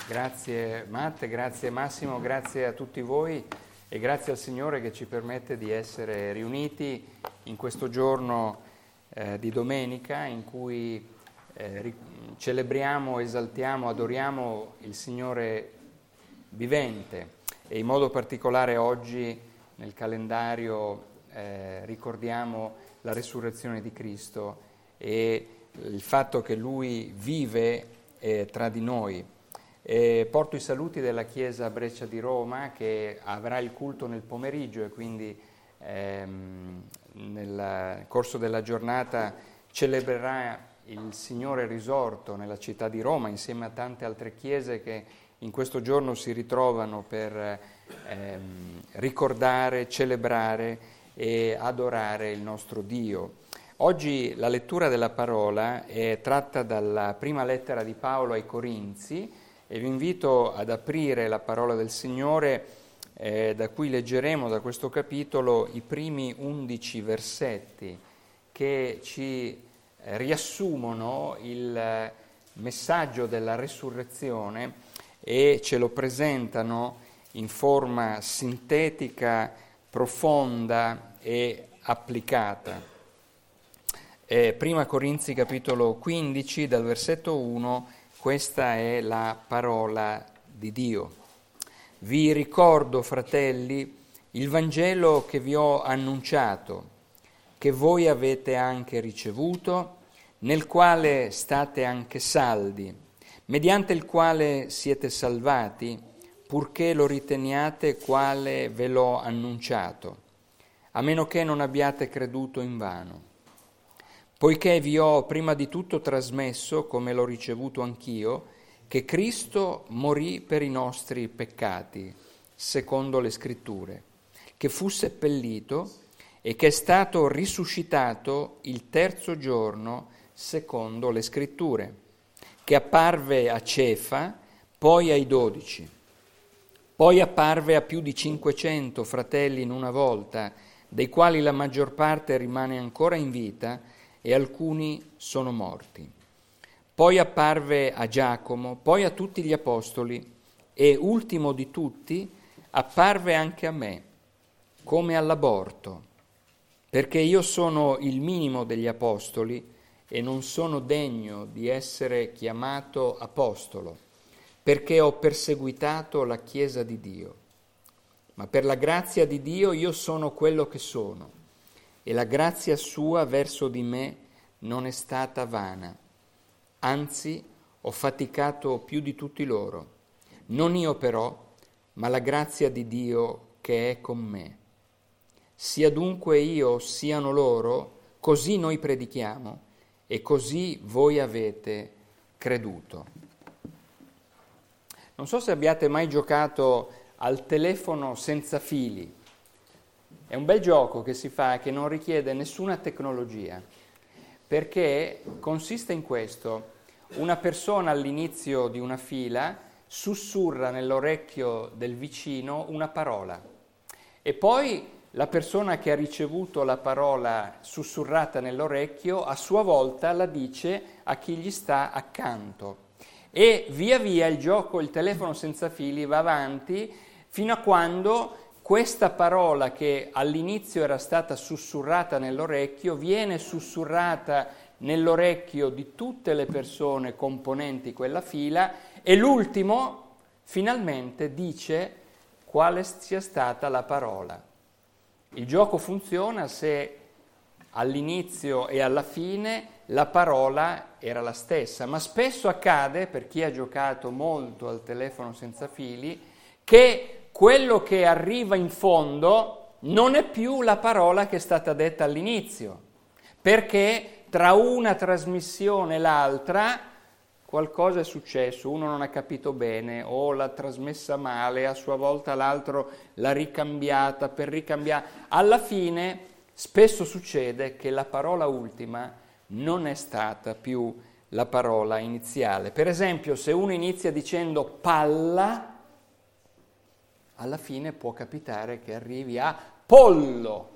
Grazie Matte, grazie Massimo, grazie a tutti voi e grazie al Signore che ci permette di essere riuniti in questo giorno di domenica in cui celebriamo, esaltiamo, adoriamo il Signore vivente e in modo particolare oggi nel calendario ricordiamo la resurrezione di Cristo e il fatto che Lui vive tra di noi. Porto i saluti della Chiesa Breccia di Roma che avrà il culto nel pomeriggio e quindi nel corso della giornata celebrerà il Signore risorto nella città di Roma insieme a tante altre chiese che in questo giorno si ritrovano per ricordare, celebrare e adorare il nostro Dio. Oggi la lettura della parola è tratta dalla prima lettera di Paolo ai Corinzi e vi invito ad aprire la parola del Signore da cui leggeremo da questo capitolo i primi 11 versetti che ci riassumono il messaggio della resurrezione e ce lo presentano in forma sintetica, profonda e applicata. Prima Corinzi capitolo 15 dal versetto 1, questa è la parola di Dio. Vi ricordo, fratelli, il Vangelo che vi ho annunciato, che voi avete anche ricevuto, nel quale state anche saldi, mediante il quale siete salvati, purché lo riteniate quale ve l'ho annunciato, a meno che non abbiate creduto invano. Poiché vi ho prima di tutto trasmesso, come l'ho ricevuto anch'io, che Cristo morì per i nostri peccati, secondo le Scritture, che fu seppellito e che è stato risuscitato il terzo giorno, secondo le Scritture, che apparve a Cefa, poi ai 12. Poi apparve a più di 500 fratelli in una volta, dei quali la maggior parte rimane ancora in vita, e alcuni sono morti. Poi apparve a Giacomo, poi a tutti gli apostoli, e ultimo di tutti apparve anche a me, come all'aborto, perché io sono il minimo degli apostoli e non sono degno di essere chiamato apostolo, perché ho perseguitato la Chiesa di Dio. Ma per la grazia di Dio io sono quello che sono, e la grazia sua verso di me non è stata vana. Anzi, ho faticato più di tutti loro. Non io però, ma la grazia di Dio che è con me. Sia dunque io, siano loro, così noi predichiamo, e così voi avete creduto. Non so se abbiate mai giocato al telefono senza fili. È un bel gioco che si fa, che non richiede nessuna tecnologia, perché consiste in questo: una persona all'inizio di una fila sussurra nell'orecchio del vicino una parola e poi la persona che ha ricevuto la parola sussurrata nell'orecchio a sua volta la dice a chi gli sta accanto e via via il gioco, il telefono senza fili va avanti fino a quando questa parola che all'inizio era stata sussurrata nell'orecchio viene sussurrata nell'orecchio di tutte le persone componenti quella fila e l'ultimo finalmente dice quale sia stata la parola. Il gioco funziona se all'inizio e alla fine la parola era la stessa, ma spesso accade, per chi ha giocato molto al telefono senza fili, che quello che arriva in fondo non è più la parola che è stata detta all'inizio, perché tra una trasmissione e l'altra qualcosa è successo, uno non ha capito bene o l'ha trasmessa male, a sua volta l'altro l'ha ricambiata per ricambiare. Alla fine spesso succede che la parola ultima non è stata più la parola iniziale. Per esempio, se uno inizia dicendo palla, alla fine può capitare che arrivi a pollo.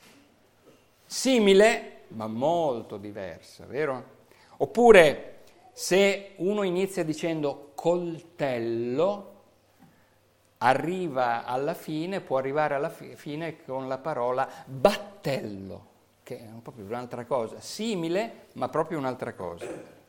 Simile, ma molto diversa, vero? Oppure Se uno inizia dicendo coltello, può arrivare alla fine con la parola battello, che è proprio un'altra cosa, simile ma proprio un'altra cosa.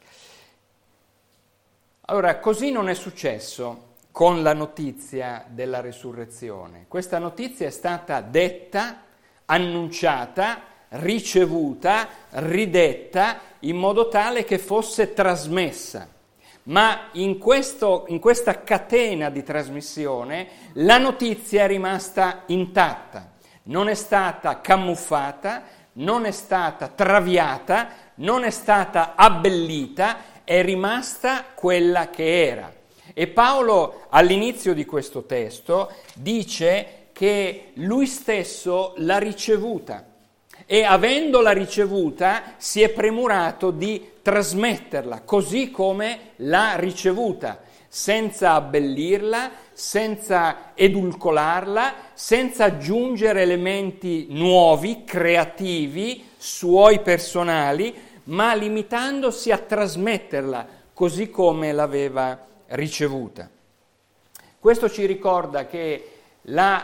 Allora, così non è successo con la notizia della resurrezione. Questa notizia è stata detta, annunciata, ricevuta, ridetta in modo tale che fosse trasmessa. Ma in questa catena di trasmissione la notizia è rimasta intatta, non è stata camuffata, non è stata traviata, non è stata abbellita, è rimasta quella che era. E Paolo all'inizio di questo testo dice che lui stesso l'ha ricevuta e avendola ricevuta si è premurato di trasmetterla così come l'ha ricevuta, senza abbellirla, senza edulcorarla, senza aggiungere elementi nuovi, creativi, suoi personali, ma limitandosi a trasmetterla così come l'aveva ricevuta. Questo ci ricorda che la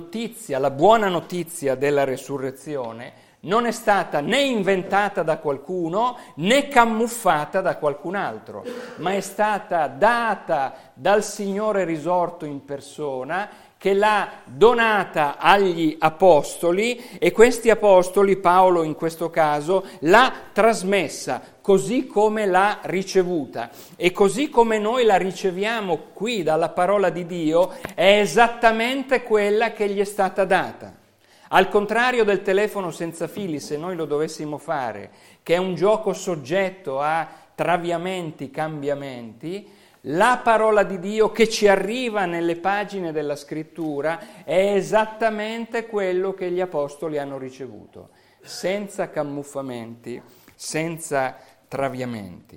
buona notizia della resurrezione non è stata né inventata da qualcuno né camuffata da qualcun altro, ma è stata data dal Signore risorto in persona, che l'ha donata agli apostoli, e questi apostoli, Paolo in questo caso, l'ha trasmessa così come l'ha ricevuta. E così come noi la riceviamo qui dalla parola di Dio, è esattamente quella che gli è stata data. Al contrario del telefono senza fili, se noi lo dovessimo fare, che è un gioco soggetto a traviamenti, cambiamenti, la parola di Dio che ci arriva nelle pagine della Scrittura è esattamente quello che gli apostoli hanno ricevuto, senza camuffamenti, senza traviamenti.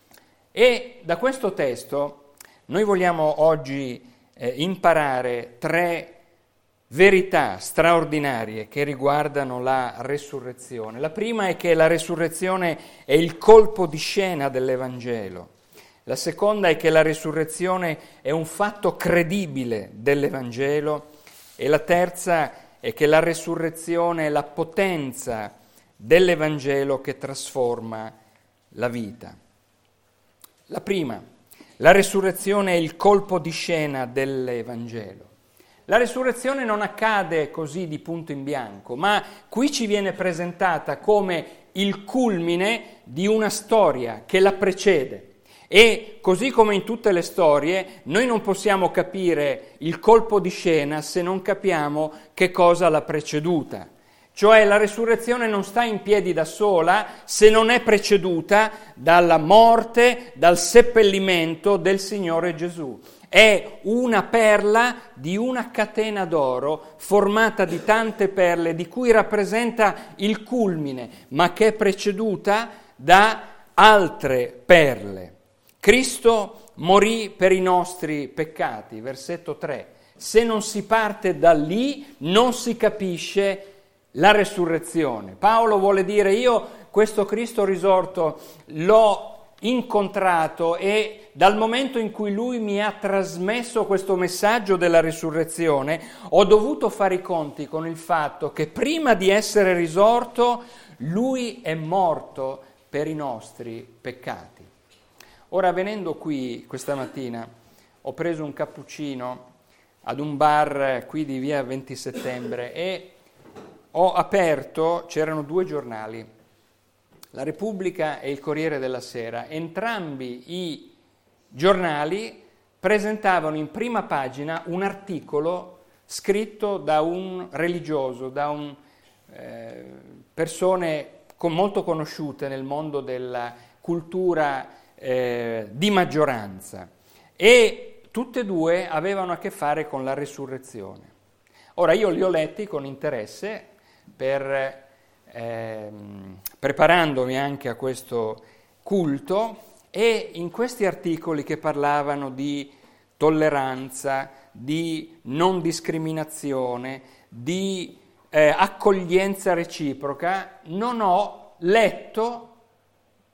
E da questo testo noi vogliamo oggi imparare 3 verità straordinarie che riguardano la resurrezione. La prima è che la resurrezione è il colpo di scena dell'Evangelo. La seconda è che la resurrezione è un fatto credibile dell'Evangelo. E la terza è che la resurrezione è la potenza dell'Evangelo che trasforma la vita. La prima, la resurrezione è il colpo di scena dell'Evangelo. La resurrezione non accade così di punto in bianco, ma qui ci viene presentata come il culmine di una storia che la precede. E così come in tutte le storie, noi non possiamo capire il colpo di scena se non capiamo che cosa l'ha preceduta. Cioè la resurrezione non sta in piedi da sola se non è preceduta dalla morte, dal seppellimento del Signore Gesù. È una perla di una catena d'oro formata di tante perle di cui rappresenta il culmine, ma che è preceduta da altre perle. Cristo morì per i nostri peccati, versetto 3. Se non si parte da lì non si capisce la resurrezione. Paolo vuole dire: io questo Cristo risorto l'ho incontrato e dal momento in cui lui mi ha trasmesso questo messaggio della risurrezione ho dovuto fare i conti con il fatto che prima di essere risorto lui è morto per i nostri peccati. Ora, venendo qui questa mattina, ho preso un cappuccino ad un bar qui di via 20 settembre e ho aperto, c'erano 2 giornali, La Repubblica e il Corriere della Sera. Entrambi i giornali presentavano in prima pagina un articolo scritto da un religioso, da persone molto conosciute nel mondo della cultura di maggioranza, e tutte e 2 avevano a che fare con la resurrezione. Ora io li ho letti con interesse preparandomi anche a questo culto, e in questi articoli che parlavano di tolleranza, di non discriminazione, di accoglienza reciproca, non ho letto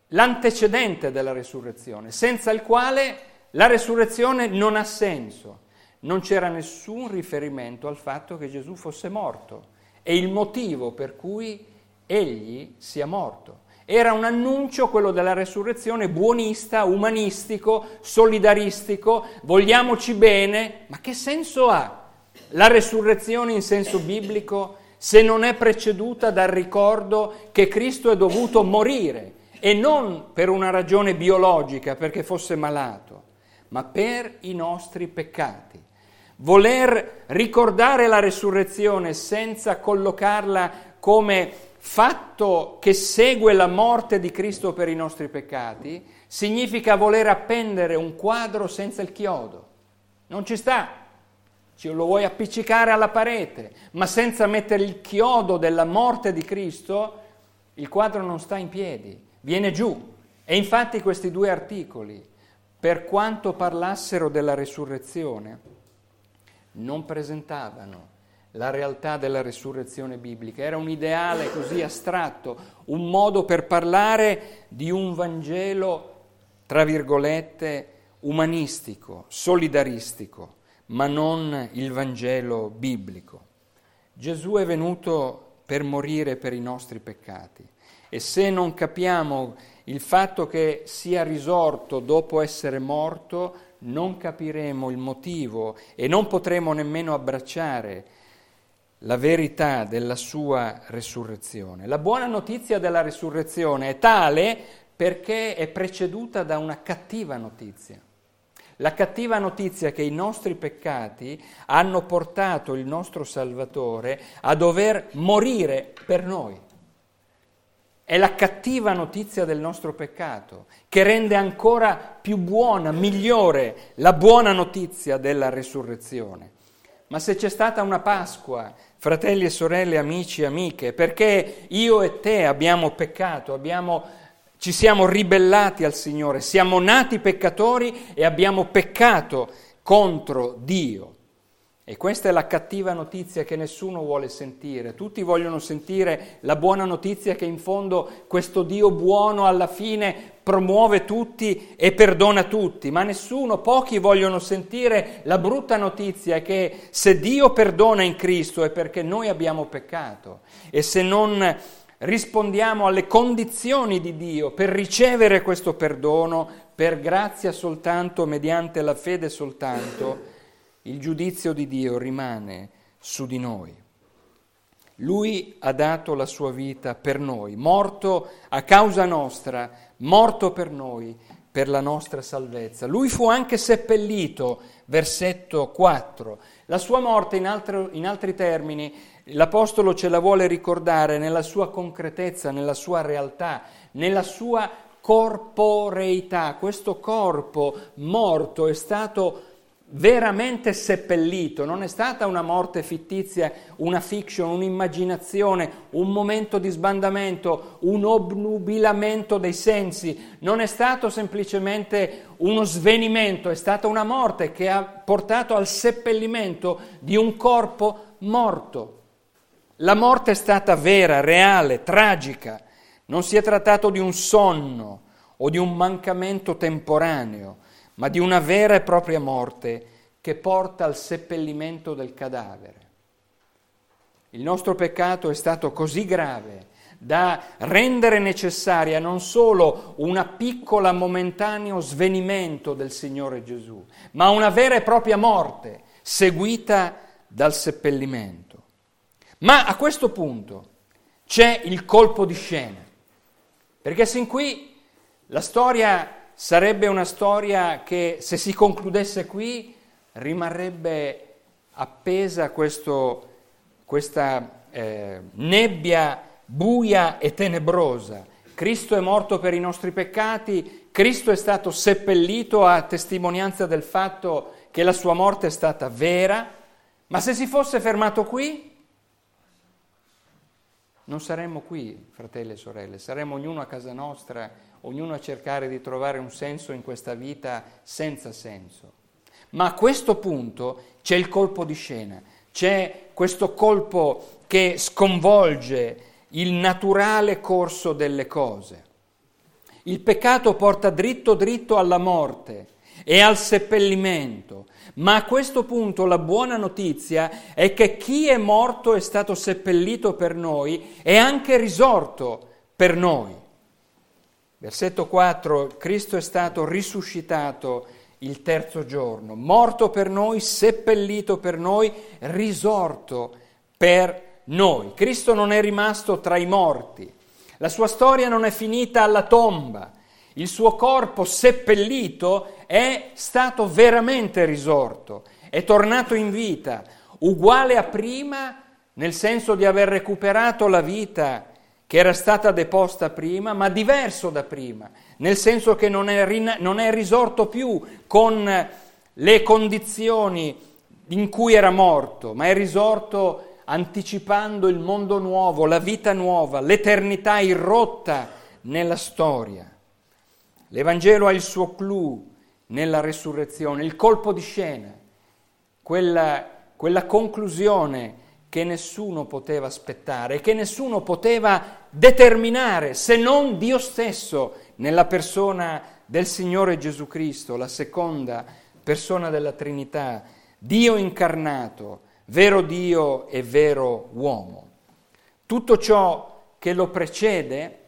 l'antecedente della resurrezione, senza il quale la resurrezione non ha senso. Non c'era nessun riferimento al fatto che Gesù fosse morto e il motivo per cui egli sia morto. Era un annuncio, quello della resurrezione, buonista, umanistico, solidaristico, vogliamoci bene, ma che senso ha la resurrezione in senso biblico se non è preceduta dal ricordo che Cristo è dovuto morire, e non per una ragione biologica, perché fosse malato, ma per i nostri peccati. Voler ricordare la resurrezione senza collocarla come fatto che segue la morte di Cristo per i nostri peccati significa voler appendere un quadro senza il chiodo. Non ci sta. Ce lo vuoi appiccicare alla parete, ma senza mettere il chiodo della morte di Cristo, il quadro non sta in piedi, viene giù. E infatti questi due articoli, per quanto parlassero della resurrezione, non presentavano la realtà della resurrezione biblica. Era un ideale così astratto, un modo per parlare di un Vangelo, tra virgolette, umanistico, solidaristico, ma non il Vangelo biblico. Gesù è venuto per morire per i nostri peccati, e se non capiamo il fatto che sia risorto dopo essere morto, non capiremo il motivo e non potremo nemmeno abbracciare la verità della sua resurrezione. La buona notizia della resurrezione è tale perché è preceduta da una cattiva notizia. La cattiva notizia che i nostri peccati hanno portato il nostro Salvatore a dover morire per noi. È la cattiva notizia del nostro peccato che rende ancora più buona, migliore la buona notizia della resurrezione. Ma se c'è stata una Pasqua, fratelli e sorelle, amici e amiche, perché io e te abbiamo peccato, ci siamo ribellati al Signore, siamo nati peccatori e abbiamo peccato contro Dio. E questa è la cattiva notizia che nessuno vuole sentire. Tutti vogliono sentire la buona notizia che in fondo questo Dio buono alla fine promuove tutti e perdona tutti, ma pochi vogliono sentire la brutta notizia che se Dio perdona in Cristo è perché noi abbiamo peccato, e se non rispondiamo alle condizioni di Dio per ricevere questo perdono, per grazia soltanto, mediante la fede soltanto, il giudizio di Dio rimane su di noi. Lui ha dato la sua vita per noi, morto a causa nostra, morto per noi, per la nostra salvezza. Lui fu anche seppellito, versetto 4. La sua morte, in altri termini, l'Apostolo ce la vuole ricordare nella sua concretezza, nella sua realtà, nella sua corporeità. Questo corpo morto è stato veramente seppellito, non è stata una morte fittizia, una fiction, un'immaginazione, un momento di sbandamento, un obnubilamento dei sensi, non è stato semplicemente uno svenimento, è stata una morte che ha portato al seppellimento di un corpo morto. La morte è stata vera, reale, tragica, non si è trattato di un sonno o di un mancamento temporaneo, ma di una vera e propria morte che porta al seppellimento del cadavere. Il nostro peccato è stato così grave da rendere necessaria non solo una piccola momentaneo svenimento del Signore Gesù, ma una vera e propria morte seguita dal seppellimento. Ma a questo punto c'è il colpo di scena, perché sin qui la storia sarebbe una storia che, se si concludesse qui, rimarrebbe appesa questa nebbia buia e tenebrosa. Cristo è morto per i nostri peccati, Cristo è stato seppellito a testimonianza del fatto che la sua morte è stata vera, ma se si fosse fermato qui, non saremmo qui, fratelli e sorelle, saremmo ognuno a casa nostra, ognuno a cercare di trovare un senso in questa vita senza senso. Ma a questo punto c'è il colpo di scena, c'è questo colpo che sconvolge il naturale corso delle cose. Il peccato porta dritto dritto alla morte e al seppellimento. Ma a questo punto la buona notizia è che chi è morto è stato seppellito per noi e anche risorto per noi. Versetto 4, Cristo è stato risuscitato il terzo giorno, morto per noi, seppellito per noi, risorto per noi. Cristo non è rimasto tra i morti, la sua storia non è finita alla tomba, il suo corpo seppellito è stato veramente risorto, è tornato in vita, uguale a prima, nel senso di aver recuperato la vita che era stata deposta prima, ma diverso da prima, nel senso che non è risorto più con le condizioni in cui era morto, ma è risorto anticipando il mondo nuovo, la vita nuova, l'eternità irrotta nella storia. L'Evangelo ha il suo clou nella resurrezione, il colpo di scena, quella conclusione che nessuno poteva aspettare, che nessuno poteva determinare se non Dio stesso nella persona del Signore Gesù Cristo, la seconda persona della Trinità, Dio incarnato, vero Dio e vero uomo. Tutto ciò che lo precede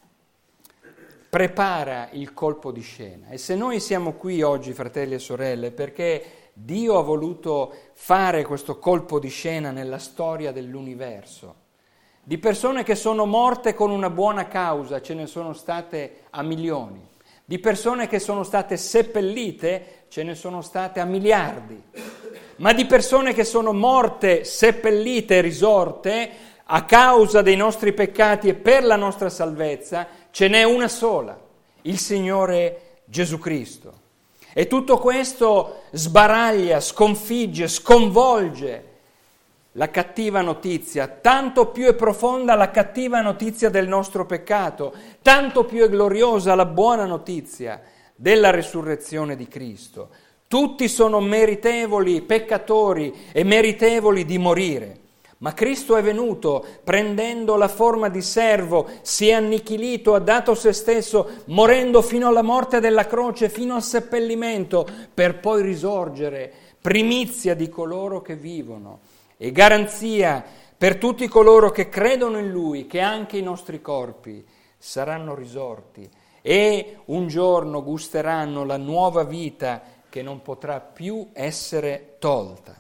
prepara il colpo di scena. E se noi siamo qui oggi, fratelli e sorelle, perché Dio ha voluto fare questo colpo di scena nella storia dell'universo. Di persone che sono morte con una buona causa, ce ne sono state a milioni. Di persone che sono state seppellite, ce ne sono state a miliardi. Ma di persone che sono morte, seppellite e risorte a causa dei nostri peccati e per la nostra salvezza, ce n'è una sola, il Signore Gesù Cristo. E tutto questo sbaraglia, sconfigge, sconvolge la cattiva notizia. Tanto più è profonda la cattiva notizia del nostro peccato, tanto più è gloriosa la buona notizia della resurrezione di Cristo. Tutti sono meritevoli, peccatori e meritevoli di morire. Ma Cristo è venuto prendendo la forma di servo, si è annichilito, ha dato se stesso, morendo fino alla morte della croce, fino al seppellimento, per poi risorgere, primizia di coloro che vivono e garanzia per tutti coloro che credono in Lui, che anche i nostri corpi saranno risorti e un giorno gusteranno la nuova vita che non potrà più essere tolta.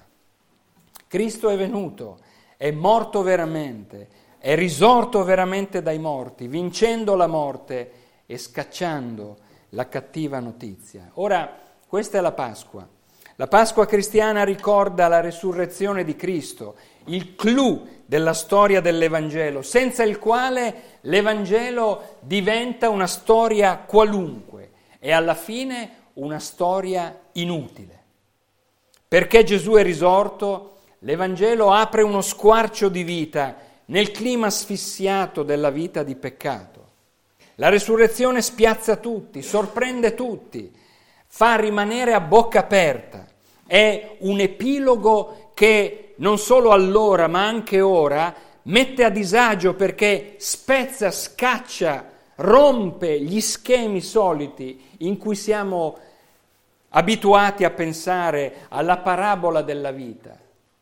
Cristo è venuto, è morto veramente, è risorto veramente dai morti, vincendo la morte e scacciando la cattiva notizia. Ora, questa è la Pasqua. La Pasqua cristiana ricorda la resurrezione di Cristo, il clou della storia dell'Evangelo, senza il quale l'Evangelo diventa una storia qualunque e alla fine una storia inutile. Perché Gesù è risorto, l'Evangelo apre uno squarcio di vita nel clima asfissiato della vita di peccato. La resurrezione spiazza tutti, sorprende tutti, fa rimanere a bocca aperta. È un epilogo che non solo allora ma anche ora mette a disagio perché spezza, scaccia, rompe gli schemi soliti in cui siamo abituati a pensare alla parabola della vita.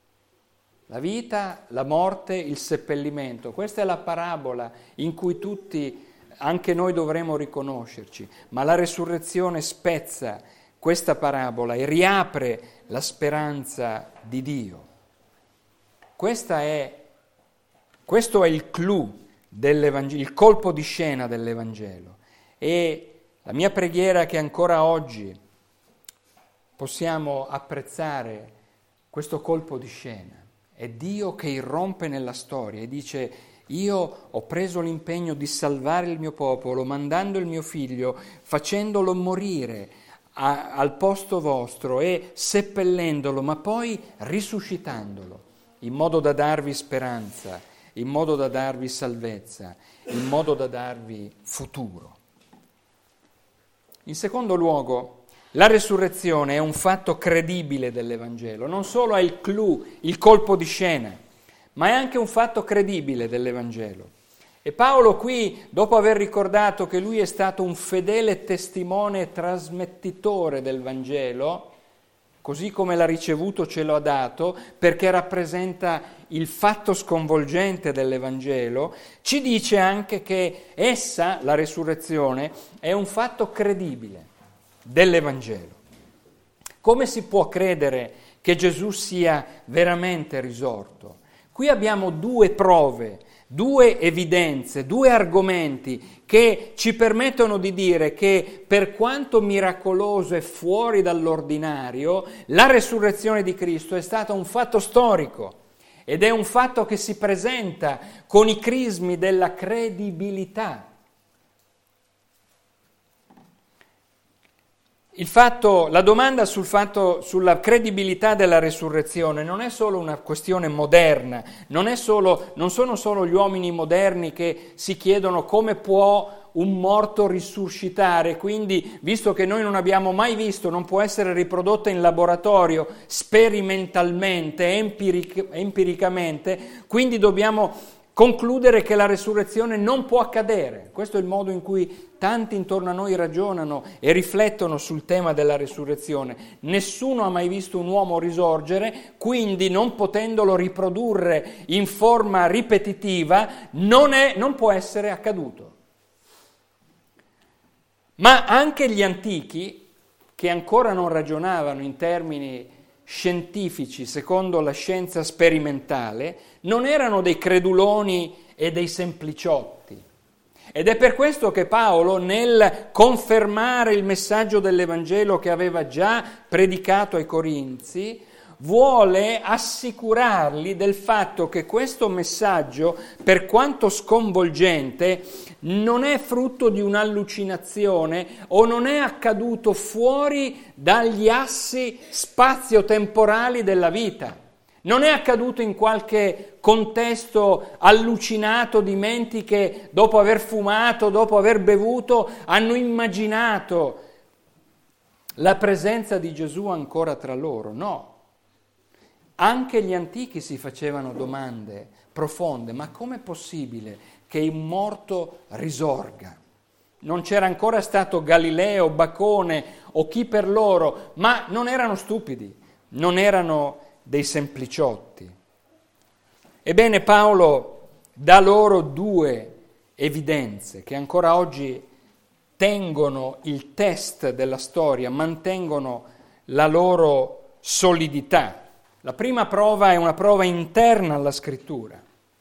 La vita, la morte, il seppellimento. Questa è la parabola in cui tutti, anche noi dovremo riconoscerci, ma la resurrezione spezza questa parabola e riapre la speranza di Dio. Questo è il clou dell'Evangelo, il colpo di scena dell'Evangelo. E la mia preghiera è che ancora oggi possiamo apprezzare questo colpo di scena. È Dio che irrompe nella storia e dice: io ho preso l'impegno di salvare il mio popolo, mandando il mio figlio, facendolo morire al posto vostro e seppellendolo, ma poi risuscitandolo, in modo da darvi speranza, in modo da darvi salvezza, in modo da darvi futuro. In secondo luogo, la resurrezione è un fatto credibile dell'Evangelo, non solo è il clou, il colpo di scena, ma è anche un fatto credibile dell'Evangelo. E Paolo qui, dopo aver ricordato che lui è stato un fedele testimone e trasmettitore del Vangelo, così come l'ha ricevuto ce lo ha dato, perché rappresenta il fatto sconvolgente dell'Evangelo, ci dice anche che essa, la resurrezione, è un fatto credibile dell'Evangelo. Come si può credere che Gesù sia veramente risorto? Qui abbiamo due prove, due evidenze, due argomenti che ci permettono di dire che per quanto miracoloso e fuori dall'ordinario, la resurrezione di Cristo è stata un fatto storico ed è un fatto che si presenta con i crismi della credibilità. La domanda sulla credibilità della resurrezione non è solo una questione moderna, non sono solo gli uomini moderni che si chiedono come può un morto risuscitare, quindi visto che noi non abbiamo mai visto, non può essere riprodotta in laboratorio sperimentalmente, empiricamente, quindi dobbiamo concludere che la resurrezione non può accadere. Questo è il modo in cui tanti intorno a noi ragionano e riflettono sul tema della resurrezione. Nessuno ha mai visto un uomo risorgere, quindi non potendolo riprodurre in forma ripetitiva, non può essere accaduto. Ma anche gli antichi, che ancora non ragionavano in termini scientifici secondo la scienza sperimentale, non erano dei creduloni e dei sempliciotti. Ed è per questo che Paolo, nel confermare il messaggio dell'Evangelo che aveva già predicato ai Corinzi, vuole assicurarli del fatto che questo messaggio, per quanto sconvolgente, non è frutto di un'allucinazione o non è accaduto fuori dagli assi spazio-temporali della vita. Non è accaduto in qualche contesto allucinato di menti che dopo aver fumato, dopo aver bevuto, hanno immaginato la presenza di Gesù ancora tra loro. No. Anche gli antichi si facevano domande profonde, ma com'è possibile che un morto risorga? Non c'era ancora stato Galileo, Bacone o chi per loro, ma non erano stupidi, non erano dei sempliciotti. Ebbene, Paolo dà loro due evidenze che ancora oggi tengono il test della storia, mantengono la loro solidità. La prima prova è una prova interna alla Scrittura,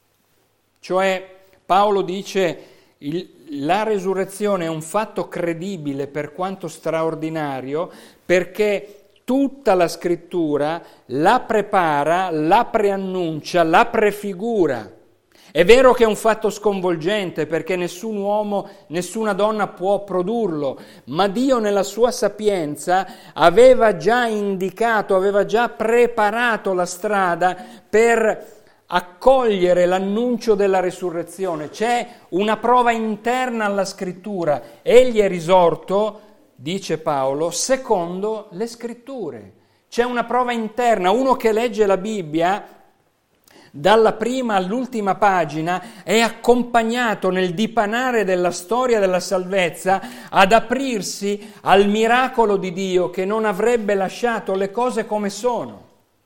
cioè Paolo dice la resurrezione è un fatto credibile per quanto straordinario perché tutta la Scrittura la prepara, la preannuncia, la prefigura. È vero che è un fatto sconvolgente perché nessun uomo, nessuna donna può produrlo, ma Dio nella sua sapienza aveva già indicato, aveva già preparato la strada per accogliere l'annuncio della resurrezione. C'è una prova interna alla Scrittura. Egli è risorto, dice Paolo, secondo le Scritture. C'è una prova interna. Uno che legge la Bibbia dalla prima all'ultima pagina è accompagnato nel dipanare della storia della salvezza ad aprirsi al miracolo di Dio che non avrebbe lasciato le cose come sono.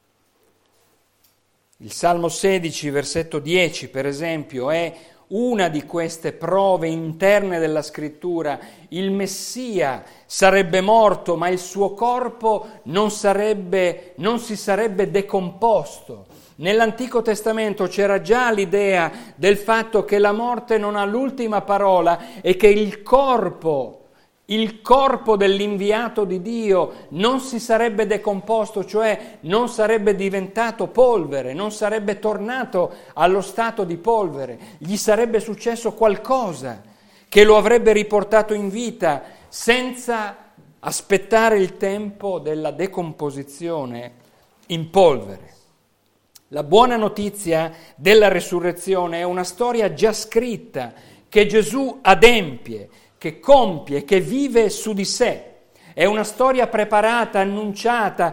Il Salmo 16, versetto 10, per esempio, è una di queste prove interne della Scrittura. Il Messia sarebbe morto, ma il suo corpo non si sarebbe decomposto. Nell'Antico Testamento c'era già l'idea del fatto che la morte non ha l'ultima parola e che il corpo dell'inviato di Dio non si sarebbe decomposto, cioè non sarebbe diventato polvere, non sarebbe tornato allo stato di polvere, gli sarebbe successo qualcosa che lo avrebbe riportato in vita senza aspettare il tempo della decomposizione in polvere. La buona notizia della resurrezione è una storia già scritta che Gesù adempie, che compie, che vive su di sé. È una storia preparata, annunciata,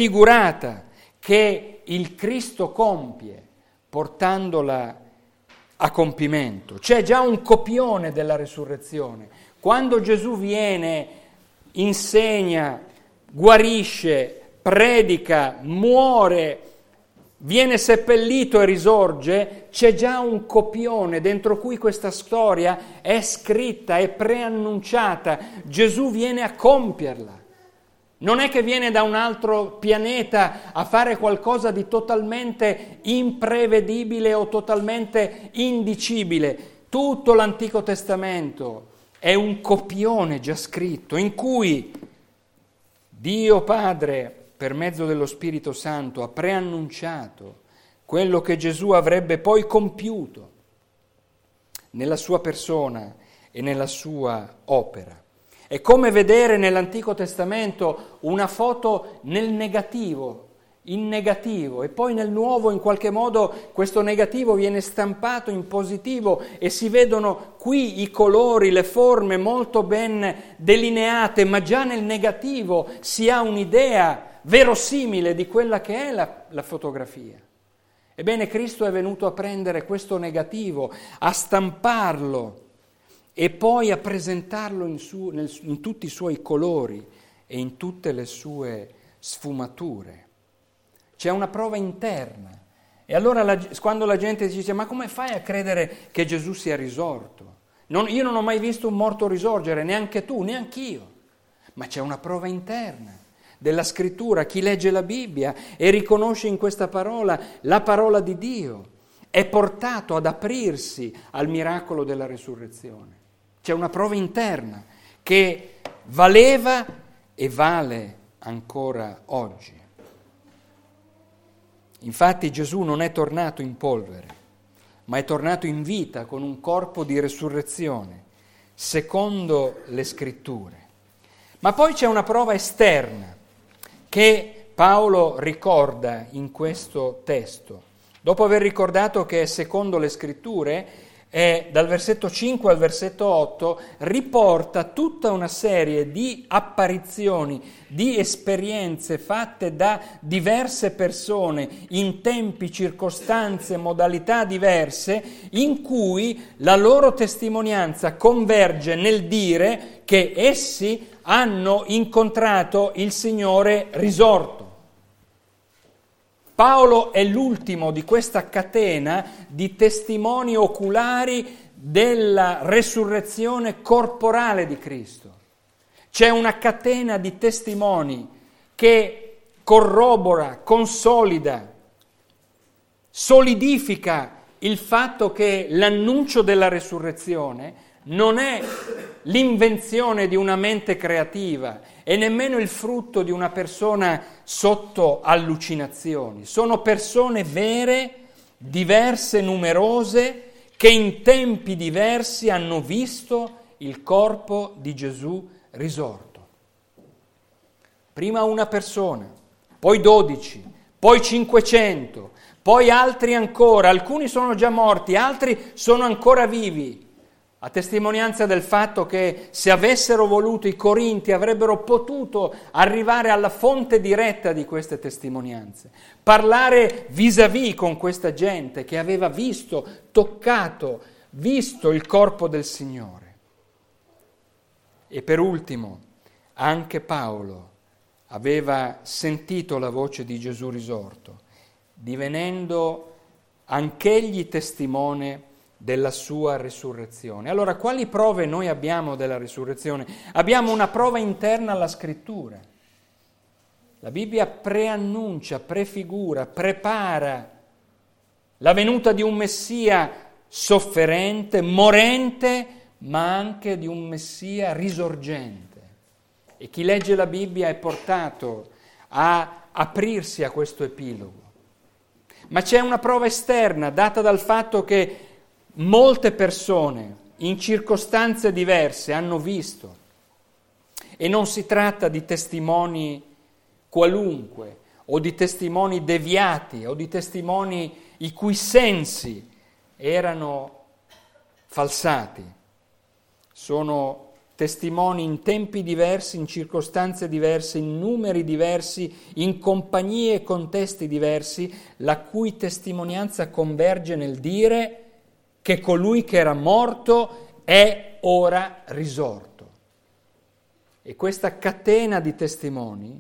prefigurata, che il Cristo compie, portandola a compimento. C'è già un copione della resurrezione. Quando Gesù viene, insegna, guarisce, predica, muore, viene seppellito e risorge, c'è già un copione dentro cui questa storia è scritta, è preannunciata. Gesù viene a compierla. Non è che viene da un altro pianeta a fare qualcosa di totalmente imprevedibile o totalmente indicibile. Tutto l'Antico Testamento è un copione già scritto in cui Dio Padre, per mezzo dello Spirito Santo, ha preannunciato quello che Gesù avrebbe poi compiuto nella sua persona e nella sua opera. È come vedere nell'Antico Testamento una foto nel negativo, in negativo, e poi nel Nuovo in qualche modo questo negativo viene stampato in positivo e si vedono qui i colori, le forme molto ben delineate, ma già nel negativo si ha un'idea verosimile di quella che è la fotografia. Ebbene, Cristo è venuto a prendere questo negativo, a stamparlo e poi a presentarlo in tutti i suoi colori e in tutte le sue sfumature. C'è una prova interna. E allora quando la gente dice: ma come fai a credere che Gesù sia risorto? Io non ho mai visto un morto risorgere, neanche tu, neanch'io. Ma c'è una prova interna della Scrittura. Chi legge la Bibbia e riconosce in questa parola la parola di Dio è portato ad aprirsi al miracolo della resurrezione. C'è una prova interna che valeva e vale ancora oggi. Infatti Gesù non è tornato in polvere, ma è tornato in vita con un corpo di resurrezione, secondo le Scritture. Ma poi c'è una prova esterna che Paolo ricorda in questo testo. Dopo aver ricordato che è secondo le Scritture, dal versetto 5 al versetto 8 riporta tutta una serie di apparizioni, di esperienze fatte da diverse persone in tempi, circostanze, modalità diverse, in cui la loro testimonianza converge nel dire che essi hanno incontrato il Signore risorto. Paolo è l'ultimo di questa catena di testimoni oculari della resurrezione corporale di Cristo. C'è una catena di testimoni che corrobora, consolida, solidifica il fatto che l'annuncio della resurrezione non è l'invenzione di una mente creativa e nemmeno il frutto di una persona sotto allucinazioni. Sono persone vere, diverse, numerose, che in tempi diversi hanno visto il corpo di Gesù risorto. Prima una persona, poi 12, poi 500, poi altri ancora, alcuni sono già morti, altri sono ancora vivi. A testimonianza del fatto che se avessero voluto i Corinti avrebbero potuto arrivare alla fonte diretta di queste testimonianze, parlare vis-à-vis con questa gente che aveva visto, toccato, visto il corpo del Signore. E per ultimo, anche Paolo aveva sentito la voce di Gesù risorto, divenendo anch'egli testimone della sua risurrezione. Allora, quali prove noi abbiamo della risurrezione? Abbiamo una prova interna alla Scrittura. La Bibbia preannuncia, prefigura, prepara la venuta di un Messia sofferente, morente, ma anche di un Messia risorgente. E chi legge la Bibbia è portato a aprirsi a questo epilogo. Ma c'è una prova esterna data dal fatto che molte persone in circostanze diverse hanno visto, e non si tratta di testimoni qualunque o di testimoni deviati o di testimoni i cui sensi erano falsati. Sono testimoni in tempi diversi, in circostanze diverse, in numeri diversi, in compagnie e contesti diversi, la cui testimonianza converge nel dire che colui che era morto è ora risorto. E questa catena di testimoni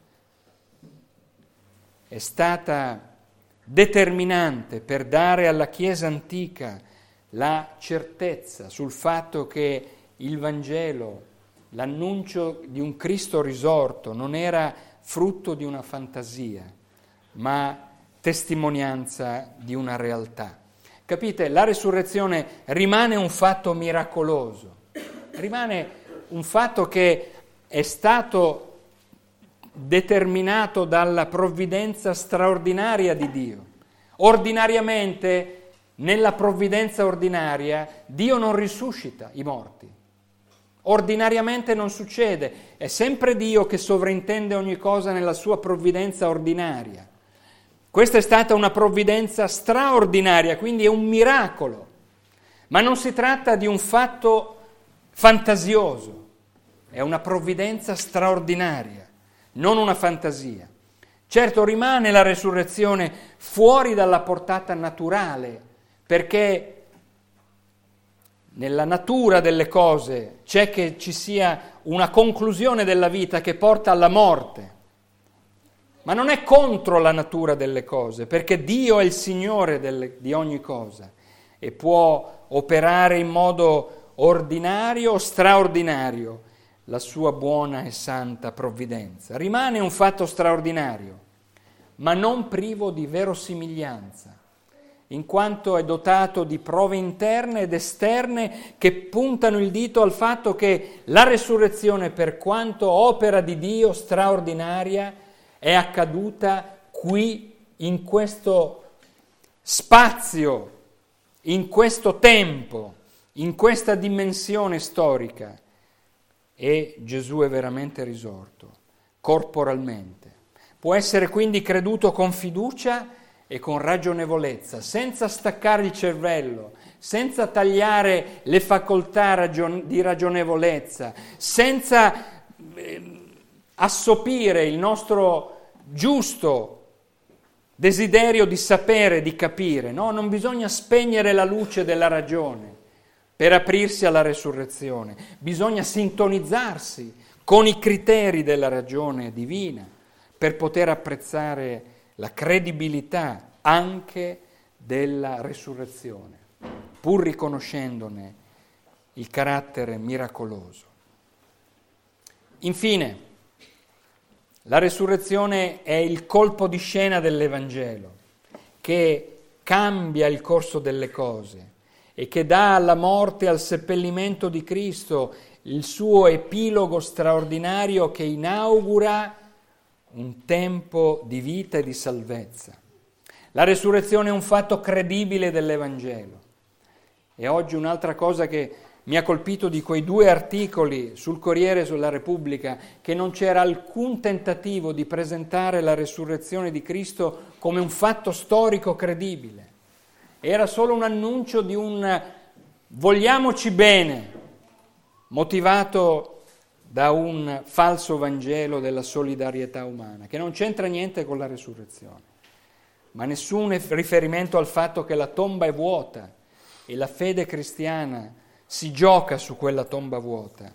è stata determinante per dare alla Chiesa antica la certezza sul fatto che il Vangelo, l'annuncio di un Cristo risorto, non era frutto di una fantasia, ma testimonianza di una realtà. Capite? La resurrezione rimane un fatto miracoloso, rimane un fatto che è stato determinato dalla provvidenza straordinaria di Dio. Ordinariamente, nella provvidenza ordinaria, Dio non risuscita i morti. Ordinariamente non succede, è sempre Dio che sovrintende ogni cosa nella sua provvidenza ordinaria. Questa è stata una provvidenza straordinaria, quindi è un miracolo, ma non si tratta di un fatto fantasioso, è una provvidenza straordinaria. Non una fantasia. Certo, rimane la resurrezione fuori dalla portata naturale, perché nella natura delle cose c'è che ci sia una conclusione della vita che porta alla morte, ma non è contro la natura delle cose, perché Dio è il Signore di ogni cosa e può operare in modo ordinario o straordinario la sua buona e santa provvidenza. Rimane un fatto straordinario, ma non privo di verosimiglianza, in quanto è dotato di prove interne ed esterne che puntano il dito al fatto che la resurrezione, per quanto opera di Dio straordinaria, è accaduta qui, in questo spazio, in questo tempo, in questa dimensione storica. E Gesù è veramente risorto, corporalmente. Può essere quindi creduto con fiducia e con ragionevolezza, senza staccare il cervello, senza tagliare le facoltà di ragionevolezza, senza assopire il nostro giusto desiderio di sapere, di capire. No, non bisogna spegnere la luce della ragione per aprirsi alla resurrezione, bisogna sintonizzarsi con i criteri della ragione divina per poter apprezzare la credibilità anche della resurrezione, pur riconoscendone il carattere miracoloso. Infine, la resurrezione è il colpo di scena dell'Evangelo che cambia il corso delle cose e che dà alla morte e al seppellimento di Cristo il suo epilogo straordinario che inaugura un tempo di vita e di salvezza. La resurrezione è un fatto credibile dell'Evangelo. E oggi un'altra cosa che mi ha colpito di quei 2 articoli sul Corriere e sulla Repubblica, che non c'era alcun tentativo di presentare la resurrezione di Cristo come un fatto storico credibile. Era solo un annuncio di un vogliamoci bene, motivato da un falso Vangelo della solidarietà umana, che non c'entra niente con la resurrezione, ma nessun riferimento al fatto che la tomba è vuota e la fede cristiana si gioca su quella tomba vuota,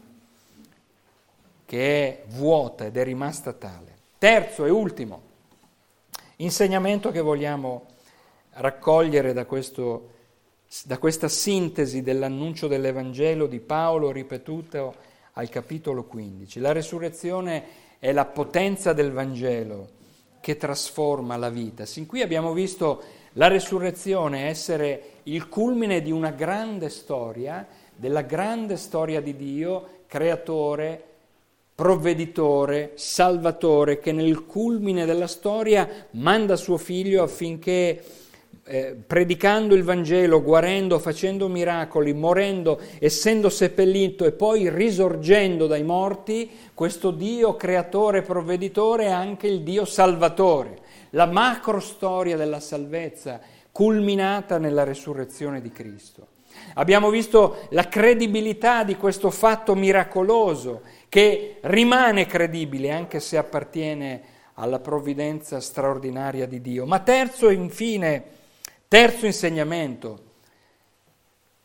che è vuota ed è rimasta tale. Terzo e ultimo insegnamento che vogliamo raccogliere da questa sintesi dell'annuncio dell'Evangelo di Paolo ripetuto al capitolo 15. La resurrezione è la potenza del Vangelo che trasforma la vita. Sin qui abbiamo visto la resurrezione essere il culmine di una grande storia, della grande storia di Dio, creatore, provveditore, salvatore, che nel culmine della storia manda suo figlio affinché predicando il Vangelo, guarendo, facendo miracoli, morendo, essendo seppellito e poi risorgendo dai morti, questo Dio creatore, provveditore è anche il Dio salvatore. La macro storia della salvezza culminata nella resurrezione di Cristo. Abbiamo visto la credibilità di questo fatto miracoloso che rimane credibile anche se appartiene alla provvidenza straordinaria di Dio. Ma terzo insegnamento,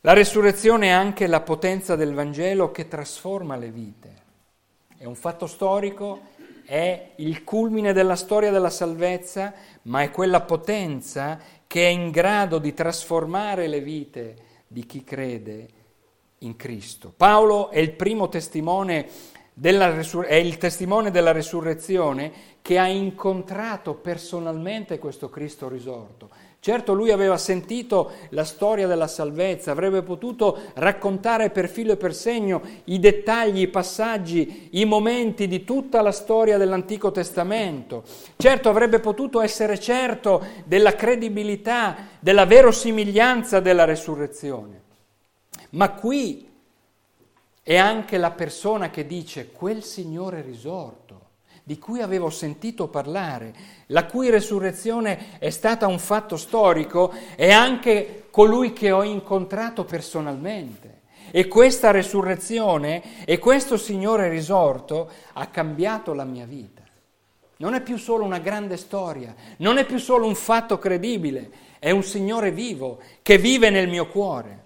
La resurrezione è anche la potenza del Vangelo che trasforma le vite. È un fatto storico, è il culmine della storia della salvezza, ma è quella potenza che è in grado di trasformare le vite di chi crede in Cristo. Paolo è il primo testimone è il testimone della resurrezione che ha incontrato personalmente questo Cristo risorto. Certo, lui aveva sentito la storia della salvezza, avrebbe potuto raccontare per filo e per segno i dettagli, i passaggi, i momenti di tutta la storia dell'Antico Testamento. Certo, avrebbe potuto essere certo della credibilità, della verosimiglianza della resurrezione. Ma qui è anche la persona che dice: quel Signore risorto, di cui avevo sentito parlare, la cui resurrezione è stata un fatto storico, è anche colui che ho incontrato personalmente. E questa resurrezione e questo Signore risorto ha cambiato la mia vita. Non è più solo una grande storia, non è più solo un fatto credibile, è un Signore vivo che vive nel mio cuore.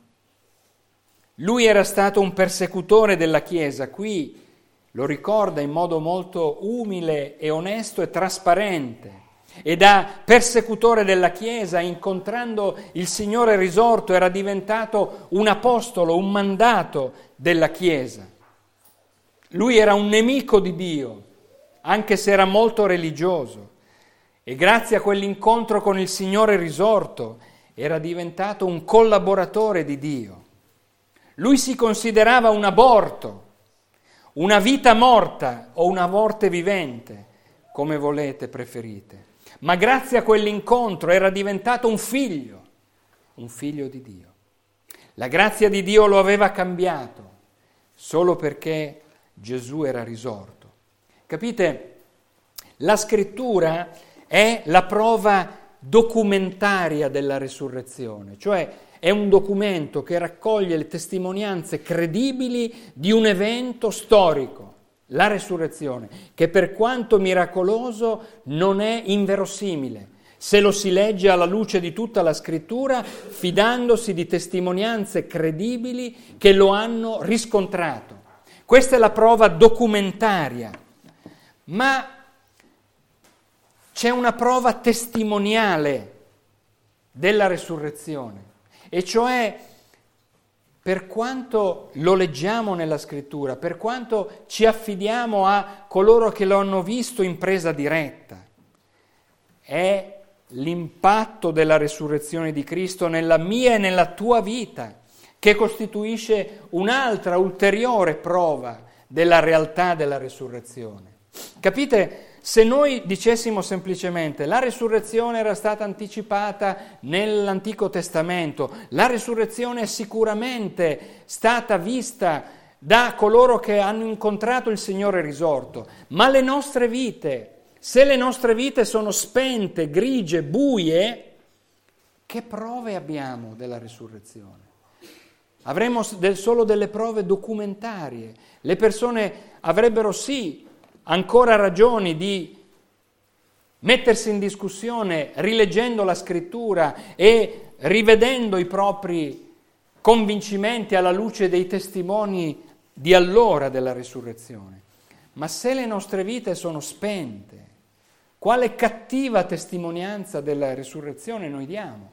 Lui era stato un persecutore della Chiesa, qui lo ricorda in modo molto umile e onesto e trasparente. E da persecutore della Chiesa, incontrando il Signore risorto, era diventato un apostolo, un mandato della Chiesa. Lui era un nemico di Dio, anche se era molto religioso. E grazie a quell'incontro con il Signore risorto era diventato un collaboratore di Dio. Lui si considerava un aborto, una vita morta o una morte vivente, come volete, preferite. Ma grazie a quell'incontro era diventato un figlio di Dio. La grazia di Dio lo aveva cambiato solo perché Gesù era risorto. Capite? La Scrittura è la prova documentaria della resurrezione, cioè è un documento che raccoglie le testimonianze credibili di un evento storico, la resurrezione, che per quanto miracoloso non è inverosimile, se lo si legge alla luce di tutta la Scrittura, fidandosi di testimonianze credibili che lo hanno riscontrato. Questa è la prova documentaria, ma c'è una prova testimoniale della resurrezione. E cioè, per quanto lo leggiamo nella Scrittura, per quanto ci affidiamo a coloro che lo hanno visto in presa diretta, è l'impatto della resurrezione di Cristo nella mia e nella tua vita che costituisce un'altra ulteriore prova della realtà della resurrezione. Capite? Se noi dicessimo semplicemente la resurrezione era stata anticipata nell'Antico Testamento, la resurrezione è sicuramente stata vista da coloro che hanno incontrato il Signore risorto, ma le nostre vite, se le nostre vite sono spente, grigie, buie, che prove abbiamo della resurrezione? Avremo solo delle prove documentarie. Le persone avrebbero sì ancora ragioni di mettersi in discussione rileggendo la Scrittura e rivedendo i propri convincimenti alla luce dei testimoni di allora della resurrezione. Ma se le nostre vite sono spente, quale cattiva testimonianza della resurrezione noi diamo?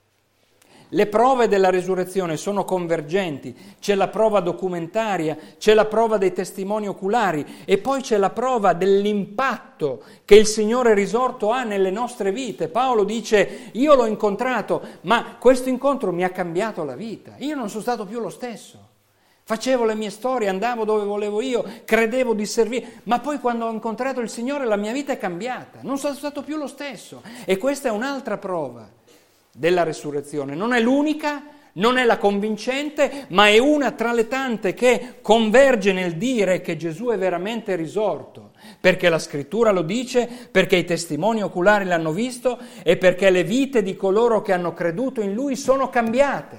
Le prove della resurrezione sono convergenti, c'è la prova documentaria, c'è la prova dei testimoni oculari e poi c'è la prova dell'impatto che il Signore risorto ha nelle nostre vite. Paolo dice: io l'ho incontrato, ma questo incontro mi ha cambiato la vita, io non sono stato più lo stesso. Facevo le mie storie, andavo dove volevo io, credevo di servire, ma poi quando ho incontrato il Signore la mia vita è cambiata, non sono stato più lo stesso. E questa è un'altra prova della resurrezione. Non è l'unica, non è la convincente, ma è una tra le tante che converge nel dire che Gesù è veramente risorto, perché la Scrittura lo dice, perché i testimoni oculari l'hanno visto e perché le vite di coloro che hanno creduto in Lui sono cambiate.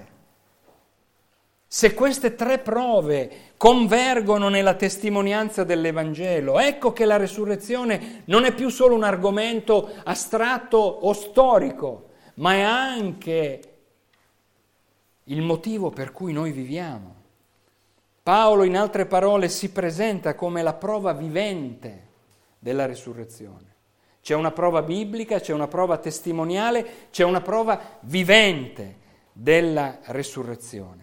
Se queste tre prove convergono nella testimonianza dell'Evangelo, ecco che la resurrezione non è più solo un argomento astratto o storico, ma è anche il motivo per cui noi viviamo. Paolo, in altre parole, si presenta come la prova vivente della risurrezione. C'è una prova biblica, c'è una prova testimoniale, c'è una prova vivente della risurrezione.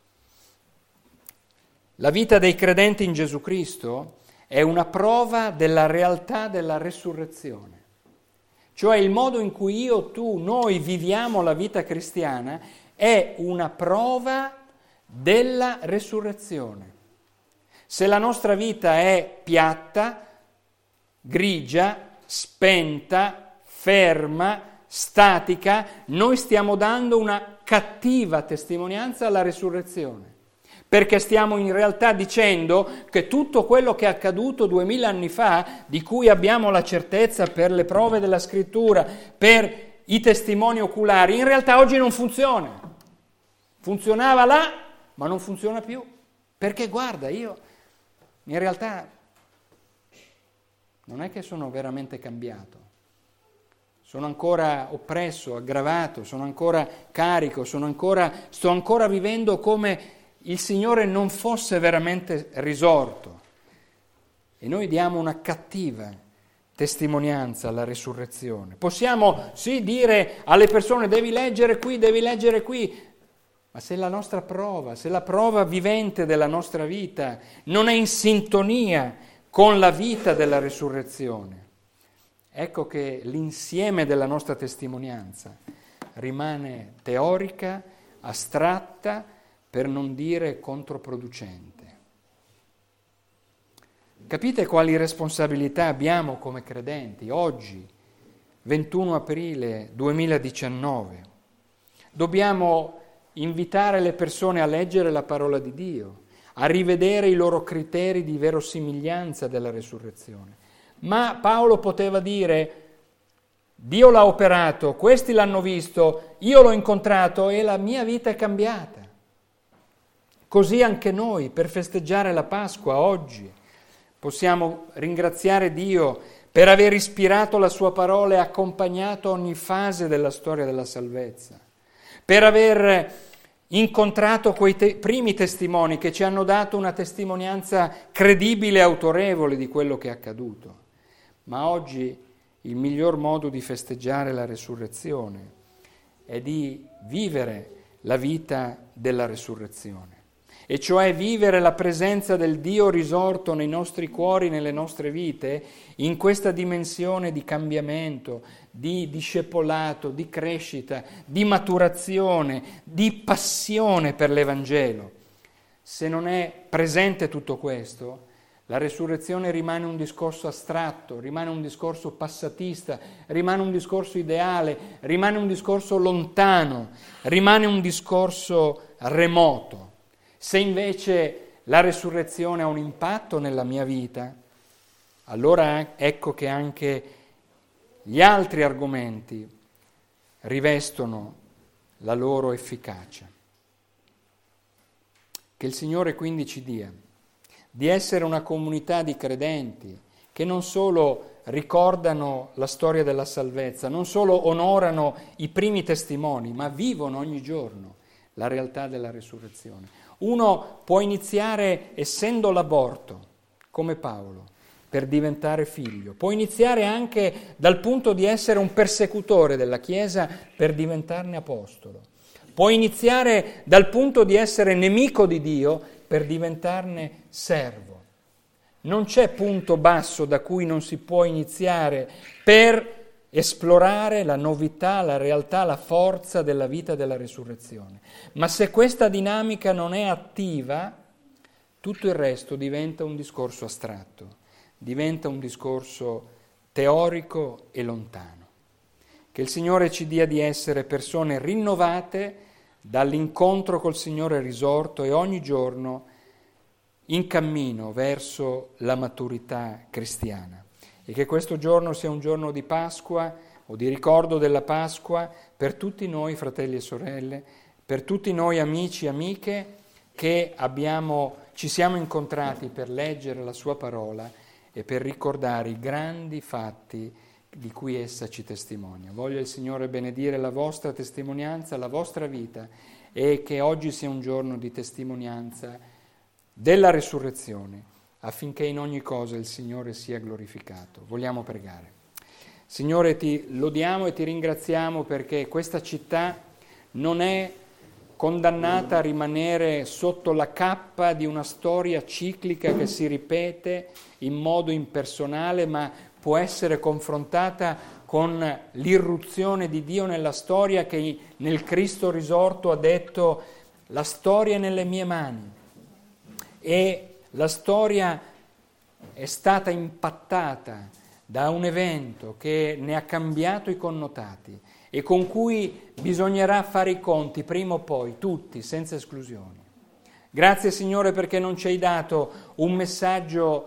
La vita dei credenti in Gesù Cristo è una prova della realtà della risurrezione. Cioè il modo in cui io, tu, noi viviamo la vita cristiana è una prova della risurrezione. Se la nostra vita è piatta, grigia, spenta, ferma, statica, noi stiamo dando una cattiva testimonianza alla risurrezione, perché stiamo in realtà dicendo che tutto quello che è accaduto 2000 anni fa, di cui abbiamo la certezza per le prove della Scrittura, per i testimoni oculari, in realtà oggi non funziona. Funzionava là, ma non funziona più, perché guarda, io in realtà non è che sono veramente cambiato, sono ancora oppresso, aggravato, sono ancora carico, sto ancora vivendo come il Signore non fosse veramente risorto. E noi diamo una cattiva testimonianza alla risurrezione. Possiamo sì dire alle persone devi leggere qui, ma se la nostra prova, se la prova vivente della nostra vita non è in sintonia con la vita della risurrezione, ecco che l'insieme della nostra testimonianza rimane teorica, astratta, per non dire controproducente. Capite quali responsabilità abbiamo come credenti oggi, 21 aprile 2019? Dobbiamo invitare le persone a leggere la parola di Dio, a rivedere i loro criteri di verosimiglianza della risurrezione. Ma Paolo poteva dire: Dio l'ha operato, questi l'hanno visto, io l'ho incontrato e la mia vita è cambiata. Così anche noi, per festeggiare la Pasqua oggi, possiamo ringraziare Dio per aver ispirato la sua parola e accompagnato ogni fase della storia della salvezza, per aver incontrato quei primi testimoni che ci hanno dato una testimonianza credibile e autorevole di quello che è accaduto. Ma oggi il miglior modo di festeggiare la risurrezione è di vivere la vita della risurrezione, e cioè vivere la presenza del Dio risorto nei nostri cuori, nelle nostre vite, in questa dimensione di cambiamento, di discepolato, di crescita, di maturazione, di passione per l'Evangelo. Se non è presente tutto questo, la risurrezione rimane un discorso astratto, rimane un discorso passatista, rimane un discorso ideale, rimane un discorso lontano, rimane un discorso remoto. Se invece la risurrezione ha un impatto nella mia vita, allora ecco che anche gli altri argomenti rivestono la loro efficacia. Che il Signore quindi ci dia di essere una comunità di credenti che non solo ricordano la storia della salvezza, non solo onorano i primi testimoni, ma vivono ogni giorno la realtà della risurrezione. Uno può iniziare essendo l'aborto, come Paolo, per diventare figlio. Può iniziare anche dal punto di essere un persecutore della Chiesa per diventarne apostolo. Può iniziare dal punto di essere nemico di Dio per diventarne servo. Non c'è punto basso da cui non si può iniziare per esplorare la novità, la realtà, la forza della vita della risurrezione. Ma se questa dinamica non è attiva, tutto il resto diventa un discorso astratto, diventa un discorso teorico e lontano. Che il Signore ci dia di essere persone rinnovate dall'incontro col Signore risorto e ogni giorno in cammino verso la maturità cristiana. E che questo giorno sia un giorno di Pasqua o di ricordo della Pasqua per tutti noi, fratelli e sorelle, per tutti noi amici e amiche che ci siamo incontrati per leggere la sua parola e per ricordare i grandi fatti di cui essa ci testimonia. Voglia il Signore benedire la vostra testimonianza, la vostra vita e che oggi sia un giorno di testimonianza della risurrezione, affinché in ogni cosa il Signore sia glorificato. Vogliamo pregare. Signore, ti lodiamo e ti ringraziamo perché questa città non è condannata a rimanere sotto la cappa di una storia ciclica che si ripete in modo impersonale, ma può essere confrontata con l'irruzione di Dio nella storia, che nel Cristo risorto ha detto: la storia è nelle mie mani. E la storia è stata impattata da un evento che ne ha cambiato i connotati e con cui bisognerà fare i conti prima o poi, tutti, senza esclusioni. Grazie Signore perché non ci hai dato un messaggio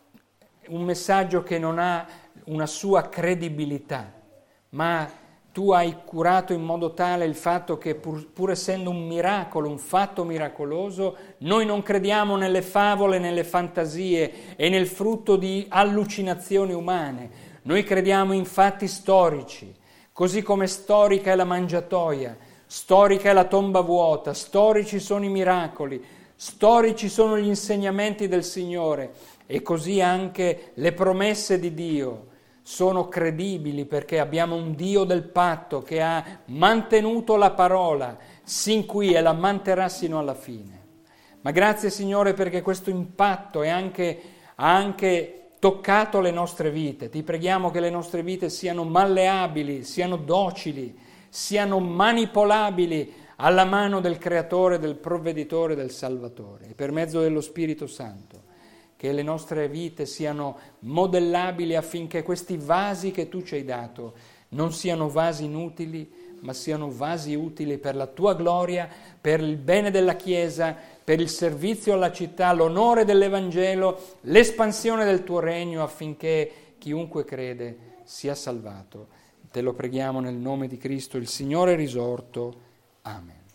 che non ha una sua credibilità, ma tu hai curato in modo tale il fatto che pur essendo un miracolo, un fatto miracoloso, noi non crediamo nelle favole, nelle fantasie e nel frutto di allucinazioni umane. Noi crediamo in fatti storici, così come storica è la mangiatoia, storica è la tomba vuota, storici sono i miracoli, storici sono gli insegnamenti del Signore e così anche le promesse di Dio sono credibili perché abbiamo un Dio del patto che ha mantenuto la parola sin qui e la manterrà sino alla fine. Ma grazie Signore perché questo impatto ha anche toccato le nostre vite. Ti preghiamo che le nostre vite siano malleabili, siano docili, siano manipolabili alla mano del Creatore, del Provveditore, del Salvatore, e per mezzo dello Spirito Santo che le nostre vite siano modellabili affinché questi vasi che tu ci hai dato non siano vasi inutili, ma siano vasi utili per la tua gloria, per il bene della Chiesa, per il servizio alla città, l'onore dell'Evangelo, l'espansione del tuo regno, affinché chiunque crede sia salvato. Te lo preghiamo nel nome di Cristo, il Signore risorto. Amen.